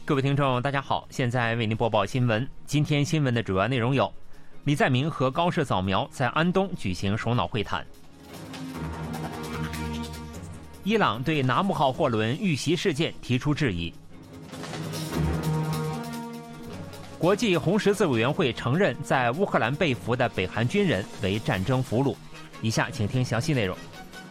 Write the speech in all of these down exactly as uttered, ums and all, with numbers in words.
各位听众大家好，现在为您播报新闻。今天新闻的主要内容有：李在明和高市早苗在安东举行首脑会谈；伊朗对拿木号货轮遇袭事件提出质疑；国际红十字委员会承认在乌克兰被俘的北韩军人为战争俘虏。以下请听详细内容。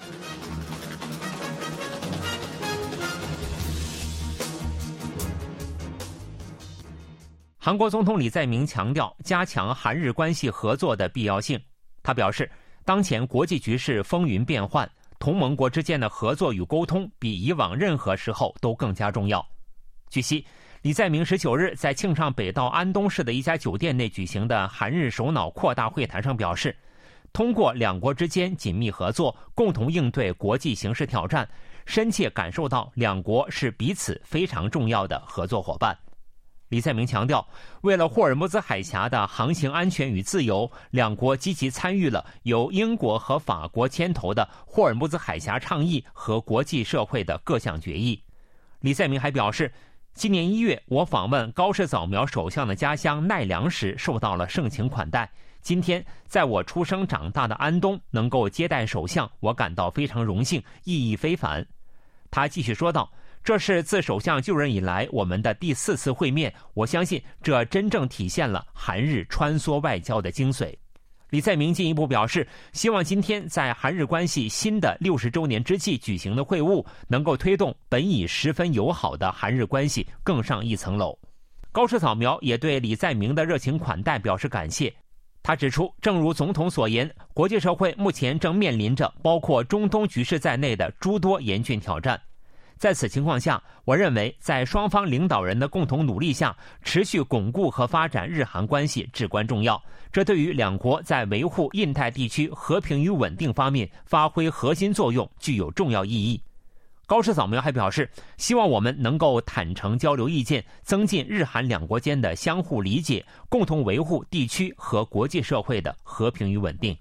韩国总统李在明强调加强韩日关系合作的必要性。他表示，当前国际局势风云变幻，同盟国之间的合作与沟通比以往任何时候都更加重要。据悉，李在明十九日在庆尚北道安东市的一家酒店内举行的韩日首脑扩大会谈上表示，通过两国之间紧密合作，共同应对国际形势挑战，深切感受到两国是彼此非常重要的合作伙伴。李在明强调，为了霍尔木兹海峡的航行安全与自由，两国积极参与了由英国和法国牵头的霍尔木兹海峡倡议和国际社会的各项决议。李在明还表示，今年一月我访问高市早苗首相的家乡奈良时受到了盛情款待，今天在我出生长大的安东能够接待首相，我感到非常荣幸，意义非凡。他继续说道，这是自首相就任以来我们的第四次会面，我相信这真正体现了韩日穿梭外交的精髓。李在明进一步表示，希望今天在韩日关系新的六十周年之际举行的会晤，能够推动本已十分友好的韩日关系更上一层楼。高市早苗也对李在明的热情款待表示感谢。他指出，正如总统所言，国际社会目前正面临着包括中东局势在内的诸多严峻挑战。在此情况下，我认为在双方领导人的共同努力下，持续巩固和发展日韩关系至关重要。这对于两国在维护印太地区和平与稳定方面发挥核心作用具有重要意义。高市早苗还表示，希望我们能够坦诚交流意见，增进日韩两国间的相互理解，共同维护地区和国际社会的和平与稳定。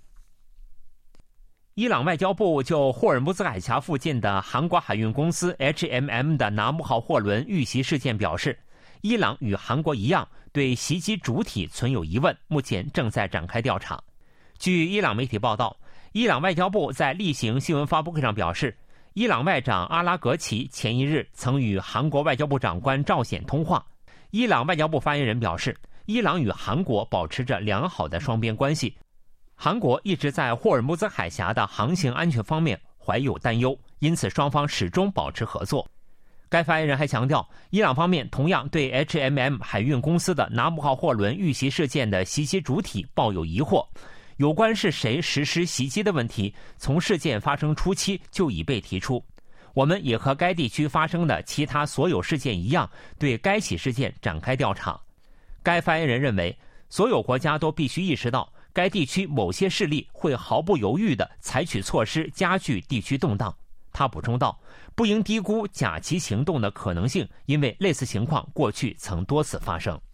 伊朗外交部就霍尔木兹海峡附近的韩国海运公司 H M M 的拿木号货轮遇袭事件表示，伊朗与韩国一样对袭击主体存有疑问，目前正在展开调查。据伊朗媒体报道，伊朗外交部在例行新闻发布会上表示，伊朗外长阿拉格齐前一日曾与韩国外交部长官赵显通话。伊朗外交部发言人表示，伊朗与韩国保持着良好的双边关系，韩国一直在霍尔木兹海峡的航行安全方面怀有担忧，因此双方始终保持合作。该发言人还强调，伊朗方面同样对 H M M 海运公司的拿木号货轮遇袭事件的袭击主体抱有疑惑。有关是谁实施袭击的问题，从事件发生初期就已被提出。我们也和该地区发生的其他所有事件一样，对该起事件展开调查。该发言人认为，所有国家都必须意识到，该地区某些势力会毫不犹豫地采取措施加剧地区动荡。他补充道，不应低估假旗行动的可能性，因为类似情况过去曾多次发生。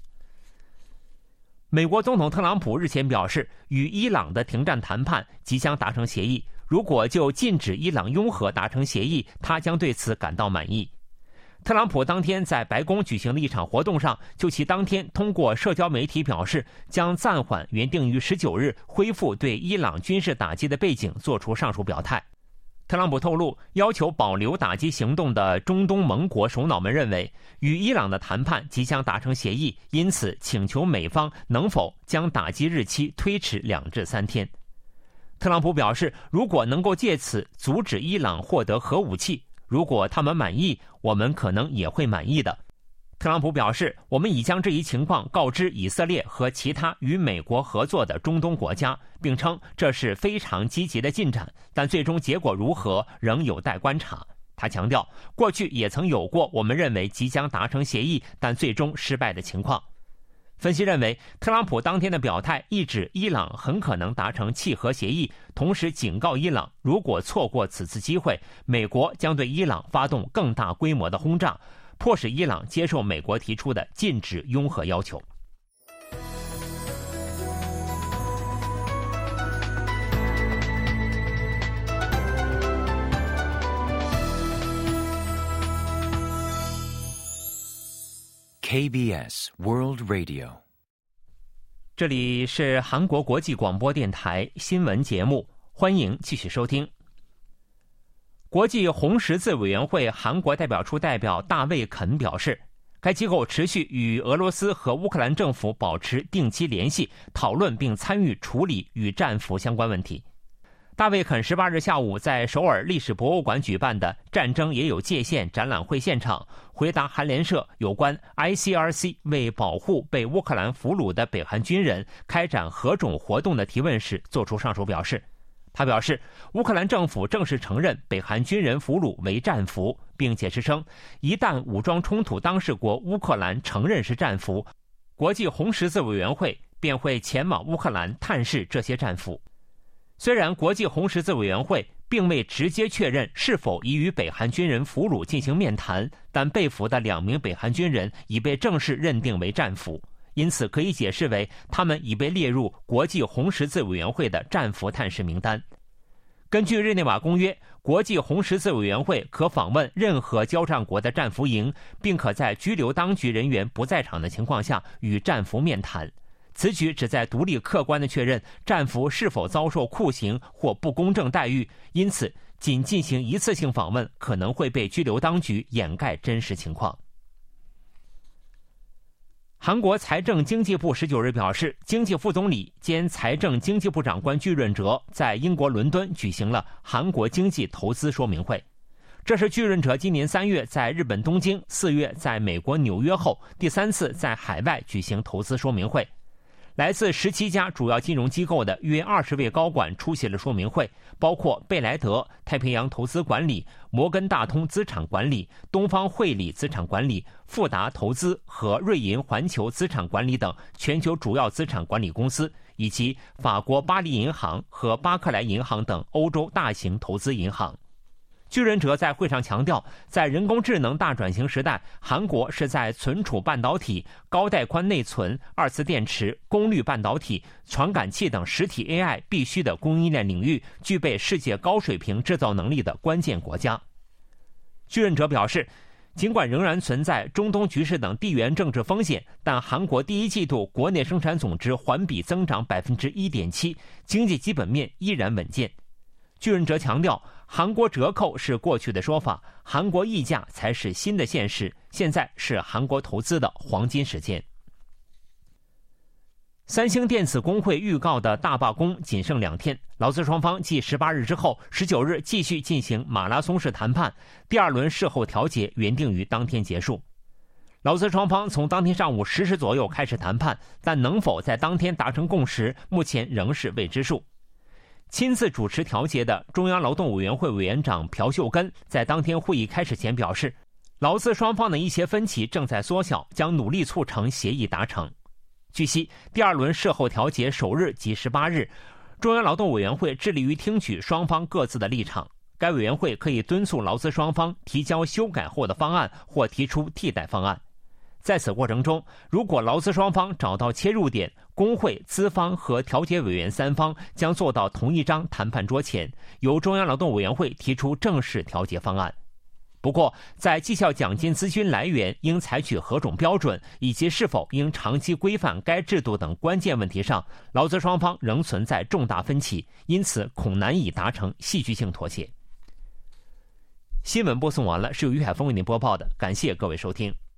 美国总统特朗普日前表示，与伊朗的停战谈判即将达成协议，如果就禁止伊朗拥核达成协议，他将对此感到满意。特朗普当天在白宫举行的一场活动上，就其当天通过社交媒体表示，将暂缓原定于十九日恢复对伊朗军事打击的背景做出上述表态。特朗普透露，要求保留打击行动的中东盟国首脑们认为，与伊朗的谈判即将达成协议，因此请求美方能否将打击日期推迟两至三天。特朗普表示，如果能够借此阻止伊朗获得核武器，如果他们满意，我们可能也会满意的。特朗普表示，我们已将这一情况告知以色列和其他与美国合作的中东国家，并称这是非常积极的进展，但最终结果如何仍有待观察。他强调，过去也曾有过我们认为即将达成协议，但最终失败的情况。分析认为，特朗普当天的表态意指伊朗很可能达成契核协议，同时警告伊朗，如果错过此次机会，美国将对伊朗发动更大规模的轰炸，迫使伊朗接受美国提出的禁止拥核要求。 K B S World Radio。 这里是韩国国际广播电台新闻节目，欢迎继续收听。国际红十字委员会韩国代表处代表大卫肯表示，该机构持续与俄罗斯和乌克兰政府保持定期联系，讨论并参与处理与战俘相关问题。大卫肯十八日下午在首尔历史博物馆举办的战争也有界限展览会现场，回答韩联社有关 I C R C 为保护被乌克兰俘虏的北韩军人开展何种活动的提问时作出上述表示。他表示，乌克兰政府正式承认北韩军人俘虏为战俘，并解释称，一旦武装冲突当事国乌克兰承认是战俘，国际红十字委员会便会前往乌克兰探视这些战俘。虽然国际红十字委员会并未直接确认是否已与北韩军人俘虏进行面谈，但被俘的两名北韩军人已被正式认定为战俘，因此可以解释为他们已被列入国际红十字委员会的战俘探视名单。根据日内瓦公约，国际红十字委员会可访问任何交战国的战俘营，并可在拘留当局人员不在场的情况下与战俘面谈。此举旨在独立客观地确认战俘是否遭受酷刑或不公正待遇，因此仅进行一次性访问可能会被拘留当局掩盖真实情况。韩国财政经济部十九日表示，经济副总理兼财政经济部长官具润哲在英国伦敦举行了韩国经济投资说明会。这是具润哲今年三月在日本东京，四月在美国纽约后第三次在海外举行投资说明会。来自十七家主要金融机构的约二十位高管出席了说明会，包括贝莱德、太平洋投资管理、摩根大通资产管理、东方汇理资产管理、富达投资和瑞银环球资产管理等全球主要资产管理公司，以及法国巴黎银行和巴克莱银行等欧洲大型投资银行。具润哲在会上强调，在人工智能大转型时代，韩国是在存储半导体、高带宽内存、二次电池、功率半导体、传感器等实体 A I 必须的供应链领域具备世界高水平制造能力的关键国家。具润哲表示，尽管仍然存在中东局势等地缘政治风险，但韩国第一季度国内生产总值环比增长 百分之一点七， 经济基本面依然稳健。具润哲强调，韩国折扣是过去的说法，韩国溢价才是新的现实，现在是韩国投资的黄金时间。三星电子工会预告的大罢工仅剩两天，劳资双方继十八日之后，十九日继续进行马拉松式谈判，第二轮事后调解原定于当天结束。劳资双方从当天上午十时左右开始谈判，但能否在当天达成共识，目前仍是未知数。亲自主持调解的中央劳动委员会委员长朴秀根在当天会议开始前表示，劳资双方的一些分歧正在缩小，将努力促成协议达成。据悉，第二轮事后调解首日即十八日，中央劳动委员会致力于听取双方各自的立场。该委员会可以敦促劳资双方提交修改后的方案或提出替代方案。在此过程中，如果劳资双方找到切入点，工会、资方和调解委员三方将坐到同一张谈判桌前，由中央劳动委员会提出正式调解方案。不过，在绩效奖金资金来源应采取何种标准，以及是否应长期规范该制度等关键问题上，劳资双方仍存在重大分歧，因此恐难以达成戏剧性妥协。新闻播送完了，是由于海峰为您播报的，感谢各位收听。